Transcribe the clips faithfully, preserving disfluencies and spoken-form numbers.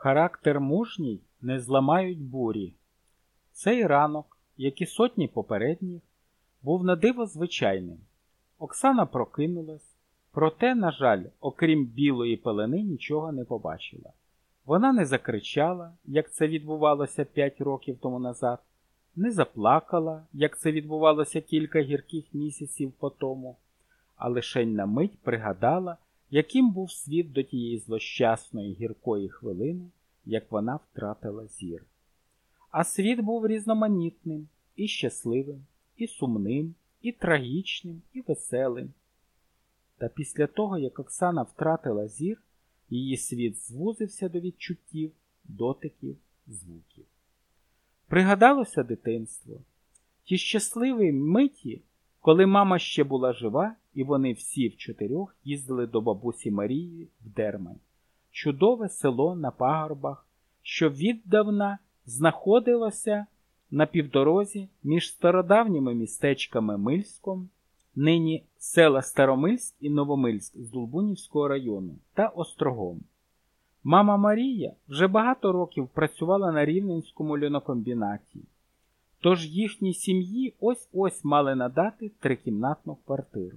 Характер мужній не зламають бурі. Цей ранок, як і сотні попередніх, був на диво звичайним. Оксана прокинулась, проте, на жаль, окрім білої пелени, нічого не побачила. Вона не закричала, як це відбувалося п'ять років тому назад, не заплакала, як це відбувалося кілька гірких місяців по тому, а лишень на мить пригадала, яким був світ до тієї злощасної гіркої хвилини, як вона втратила зір. А світ був різноманітним, і щасливим, і сумним, і трагічним, і веселим. Та після того, як Оксана втратила зір, її світ звузився до відчуттів, дотиків, звуків. Пригадалося дитинство. Ті щасливі миті, коли мама ще була жива, і вони всі в чотирьох їздили до бабусі Марії в Дермань. Чудове село на пагорбах, що віддавна знаходилося на півдорозі між стародавніми містечками Мильськом, нині села Старомильськ і Новомильськ з Долбунівського району, та Острогом. Мама Марія вже багато років працювала на Рівненському льонокомбінаті, тож їхній сім'ї ось-ось мали надати трикімнатну квартиру.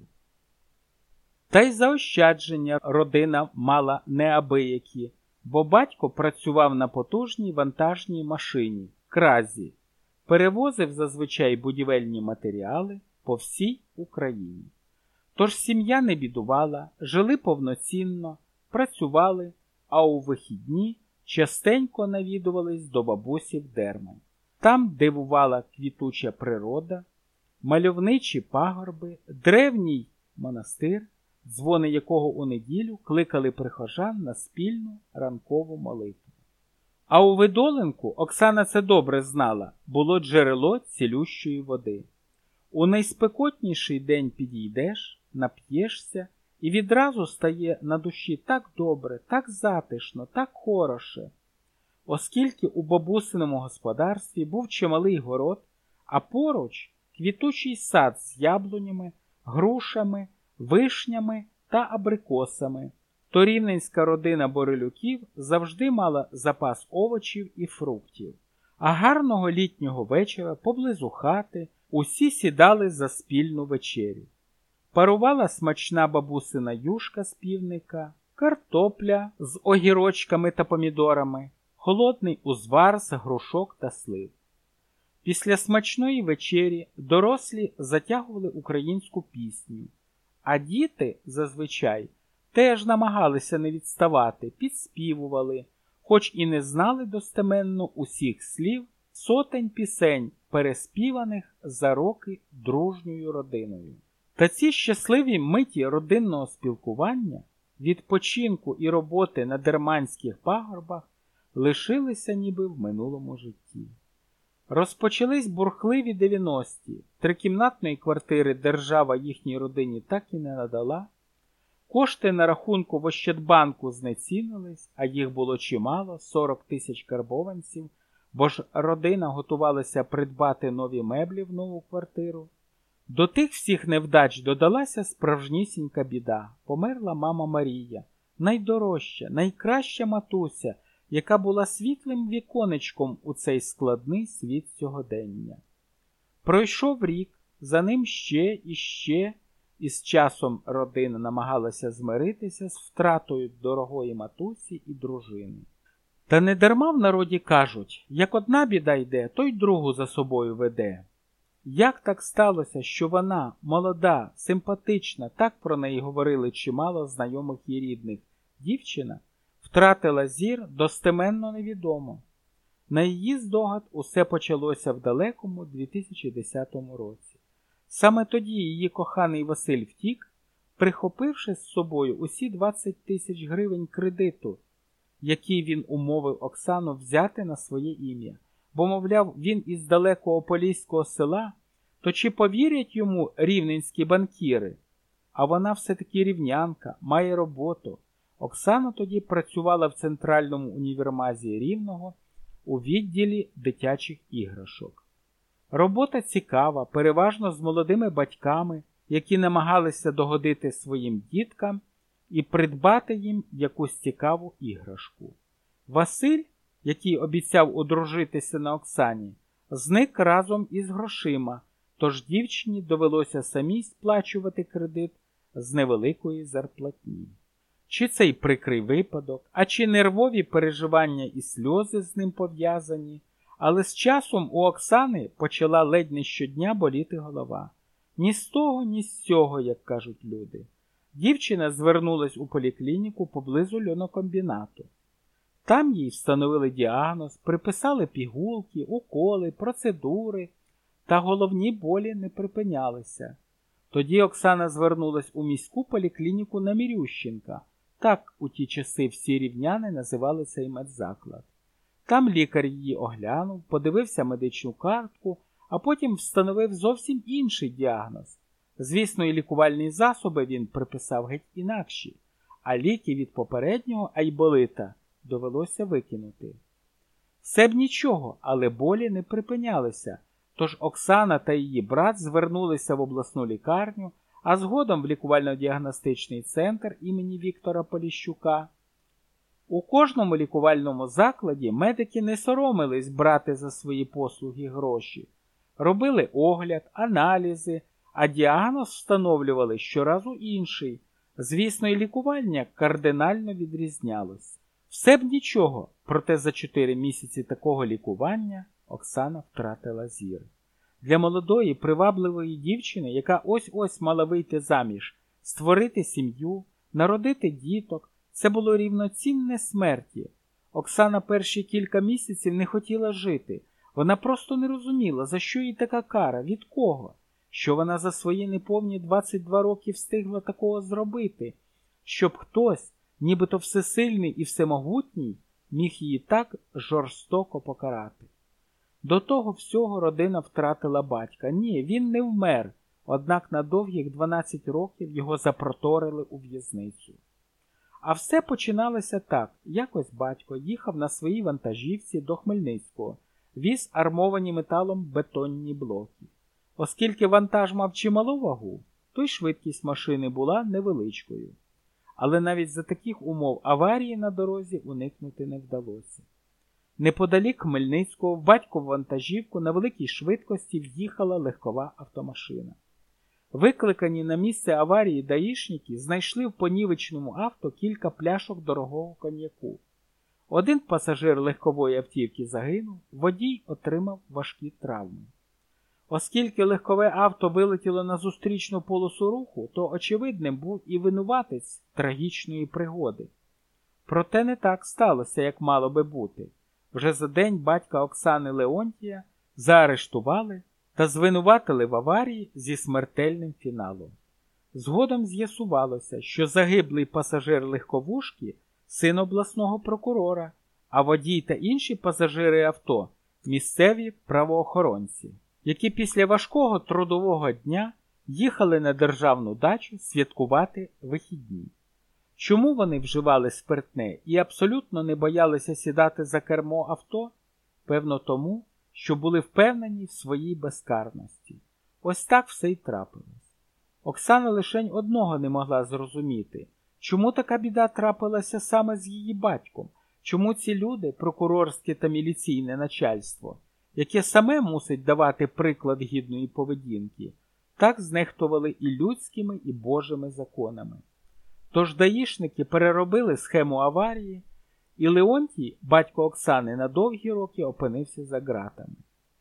Та й заощадження родина мала неабиякі, бо батько працював на потужній вантажній машині – кразі, перевозив зазвичай будівельні матеріали по всій Україні. Тож сім'я не бідувала, жили повноцінно, працювали, а у вихідні частенько навідувались до бабусі в Дермань. Там дивувала квітуча природа, мальовничі пагорби, древній монастир, дзвони якого у неділю кликали прихожан на спільну ранкову молитву. А у Видоленку, Оксана це добре знала, було джерело цілющої води. У найспекотніший день підійдеш, нап'єшся, і відразу стає на душі так добре, так затишно, так хороше. Оскільки у бабусиному господарстві був чималий город, а поруч квітучий сад з яблунями, грушами, вишнями та абрикосами, то рівненська родина Борилюків завжди мала запас овочів і фруктів. А гарного літнього вечора поблизу хати усі сідали за спільну вечерю. Парувала смачна бабусина юшка з півника, картопля з огірочками та помідорами, холодний узвар з грушок та слив. Після смачної вечері дорослі затягували українську пісню, а діти, зазвичай, теж намагалися не відставати, підспівували, хоч і не знали достеменно усіх слів, сотень пісень, переспіваних за роки дружньою родиною. Та ці щасливі миті родинного спілкування, відпочинку і роботи на дерманських пагорбах лишилися ніби в минулому житті. Розпочались бурхливі дев'яності, трикімнатної квартири держава їхній родині так і не надала, кошти на рахунку в Ощадбанку знецінились, а їх було чимало, сорок тисяч карбованців, бо ж родина готувалася придбати нові меблі в нову квартиру. До тих всіх невдач додалася справжнісінька біда. Померла мама Марія, найдорожча, найкраща матуся, яка була світлим віконечком у цей складний світ сьогодення. Пройшов рік, за ним ще і ще, і з часом родина намагалася змиритися з втратою дорогої матусі і дружини. Та не дарма в народі кажуть, як одна біда йде, то й другу за собою веде. Як так сталося, що вона, молода, симпатична, так про неї говорили чимало знайомих і рідних, дівчина, втратила зір, достеменно невідомо. На її здогад усе почалося в далекому дві тисячі десятому році. Саме тоді її коханий Василь втік, прихопивши з собою усі двадцять тисяч гривень кредиту, який він умовив Оксану взяти на своє ім'я. Бо, мовляв, він із далекого поліського села, то чи повірять йому рівненські банкіри? А вона все-таки рівнянка, має роботу. Оксана тоді працювала в центральному універмазі Рівного у відділі дитячих іграшок. Робота цікава, переважно з молодими батьками, які намагалися догодити своїм діткам і придбати їм якусь цікаву іграшку. Василь, який обіцяв одружитися на Оксані, зник разом із грошима, тож дівчині довелося самій сплачувати кредит з невеликої зарплатні. Чи цей прикрий випадок, а чи нервові переживання і сльози з ним пов'язані, але з часом у Оксани почала ледь не щодня боліти голова. Ні з того, ні з цього, як кажуть люди. Дівчина звернулась у поліклініку поблизу льонокомбінату. Там їй встановили діагноз, приписали пігулки, уколи, процедури, та головні болі не припинялися. Тоді Оксана звернулась у міську поліклініку на Мірющенка. Так у ті часи всі рівняни називали цей медзаклад. Там лікар її оглянув, подивився медичну картку, а потім встановив зовсім інший діагноз. Звісно, і лікувальні засоби він приписав геть інакші, а ліки від попереднього айболита довелося викинути. Все б нічого, але болі не припинялися, тож Оксана та її брат звернулися в обласну лікарню, а згодом в лікувально-діагностичний центр імені Віктора Поліщука. У кожному лікувальному закладі медики не соромились брати за свої послуги гроші. Робили огляд, аналізи, а діагноз встановлювали щоразу інший. Звісно, і лікування кардинально відрізнялось. Все б нічого, проте за чотири місяці такого лікування Оксана втратила зір. Для молодої, привабливої дівчини, яка ось-ось мала вийти заміж, створити сім'ю, народити діток, це було рівноцінне смерті. Оксана перші кілька місяців не хотіла жити. Вона просто не розуміла, за що їй така кара, від кого, що вона за свої неповні двадцять два роки встигла такого зробити, щоб хтось, нібито всесильний і всемогутній, міг її так жорстоко покарати. До того всього родина втратила батька. Ні, він не вмер, однак на довгих дванадцять років його запроторили у в'язницю. А все починалося так. Якось батько їхав на своїй вантажівці до Хмельницького, віз армовані металом бетонні блоки. Оскільки вантаж мав чималу вагу, то й швидкість машини була невеличкою. Але навіть за таких умов аварії на дорозі уникнути не вдалося. Неподалік Хмельницького в батькову вантажівку на великій швидкості в'їхала легкова автомашина. Викликані на місце аварії даїшники знайшли в понівечному авто кілька пляшок дорогого коньяку. Один пасажир легкової автівки загинув, водій отримав важкі травми. Оскільки легкове авто вилетіло на зустрічну полосу руху, то очевидним був і винуватець трагічної пригоди. Проте не так сталося, як мало би бути. Вже за день батька Оксани Леонтія заарештували та звинуватили в аварії зі смертельним фіналом. Згодом з'ясувалося, що загиблий пасажир легковушки – син обласного прокурора, а водій та інші пасажири авто – місцеві правоохоронці, які після важкого трудового дня їхали на державну дачу святкувати вихідні. Чому вони вживали спиртне і абсолютно не боялися сідати за кермо авто? Певно тому, що були впевнені в своїй безкарності. Ось так все й трапилось. Оксана лишень одного не могла зрозуміти, чому така біда трапилася саме з її батьком, чому ці люди, прокурорське та міліційне начальство, яке саме мусить давати приклад гідної поведінки, так знехтували і людськими, і божими законами. Тож даїшники переробили схему аварії, і Леонтій, батько Оксани, на довгі роки опинився за ґратами.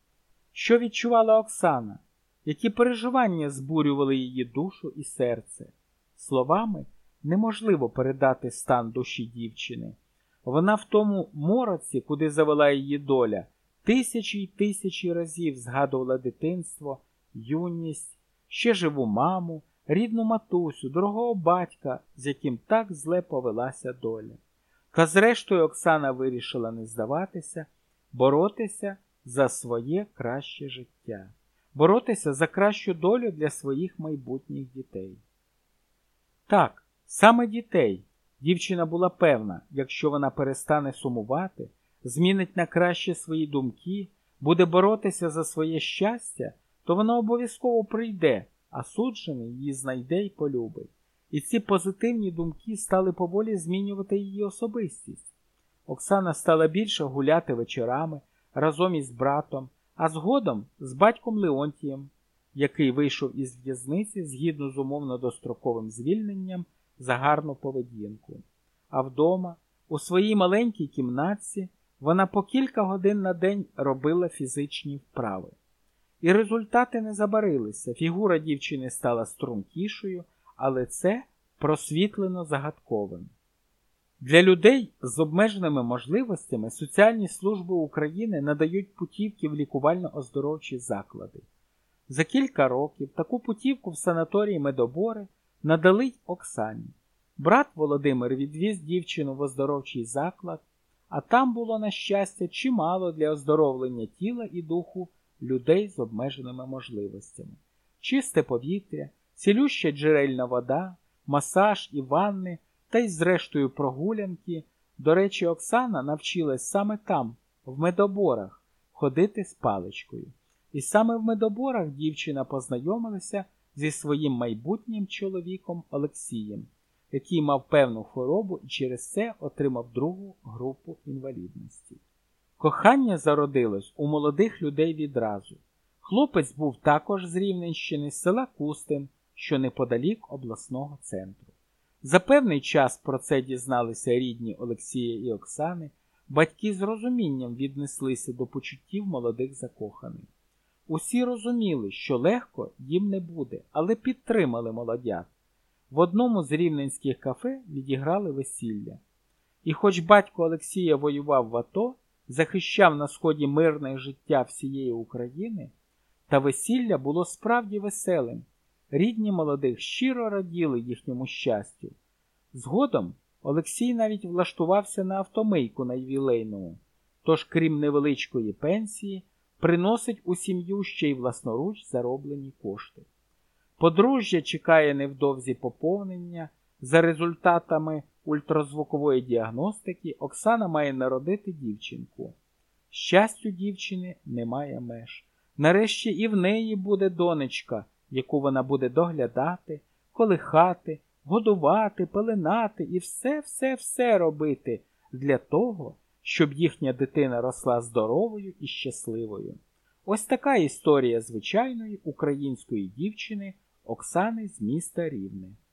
Що відчувала Оксана? Які переживання збурювали її душу і серце? Словами неможливо передати стан душі дівчини. Вона в тому мороці, куди завела її доля, тисячі й тисячі разів згадувала дитинство, юність, ще живу маму, рідну матусю, дорогого батька, з яким так зле повелася доля. Та зрештою Оксана вирішила не здаватися, боротися за своє краще життя, боротися за кращу долю для своїх майбутніх дітей. Так, саме дітей. Дівчина була певна, якщо вона перестане сумувати, змінить на краще свої думки, буде боротися за своє щастя, то вона обов'язково прийде, а суджений її знайде й полюбить. І ці позитивні думки стали поволі змінювати її особистість. Оксана стала більше гуляти вечорами разом із братом, а згодом з батьком Леонтієм, який вийшов із в'язниці згідно з умовно-достроковим звільненням за гарну поведінку. А вдома, у своїй маленькій кімнатці, вона по кілька годин на день робила фізичні вправи. І результати не забарилися, фігура дівчини стала стрункішою, але це просвітлено загадковим. Для людей з обмеженими можливостями соціальні служби України надають путівки в лікувально-оздоровчі заклади. За кілька років таку путівку в санаторії Медобори надали й Оксані. Брат Володимир відвіз дівчину в оздоровчий заклад, а там було, на щастя, чимало для оздоровлення тіла і духу людей з обмеженими можливостями. Чисте повітря, цілюща джерельна вода, масаж і ванни, та й зрештою прогулянки. До речі, Оксана навчилась саме там, в Медоборах, ходити з паличкою. І саме в Медоборах дівчина познайомилася зі своїм майбутнім чоловіком Олексієм, який мав певну хворобу і через це отримав другу групу інвалідності. Кохання зародилось у молодих людей відразу. Хлопець був також з Рівненщини, з села Кустин, що неподалік обласного центру. За певний час про це дізналися рідні Олексія і Оксани, батьки з розумінням віднеслися до почуттів молодих закоханих. Усі розуміли, що легко їм не буде, але підтримали молодят. В одному з рівненських кафе відіграли весілля. І хоч батько Олексія воював в АТО, захищав на сході мирне життя всієї України, та весілля було справді веселим. Рідні молодих щиро раділи їхньому щастю. Згодом Олексій навіть влаштувався на автомийку на ювілейному, тож крім невеличкої пенсії, приносить у сім'ю ще й власноруч зароблені кошти. Подружжя чекає невдовзі поповнення. За результатами ультразвукової діагностики Оксана має народити дівчинку. Щастю дівчини немає меж. Нарешті і в неї буде донечка, яку вона буде доглядати, колихати, годувати, пеленати і все-все-все робити для того, щоб їхня дитина росла здоровою і щасливою. Ось така історія звичайної української дівчини Оксани з міста Рівне.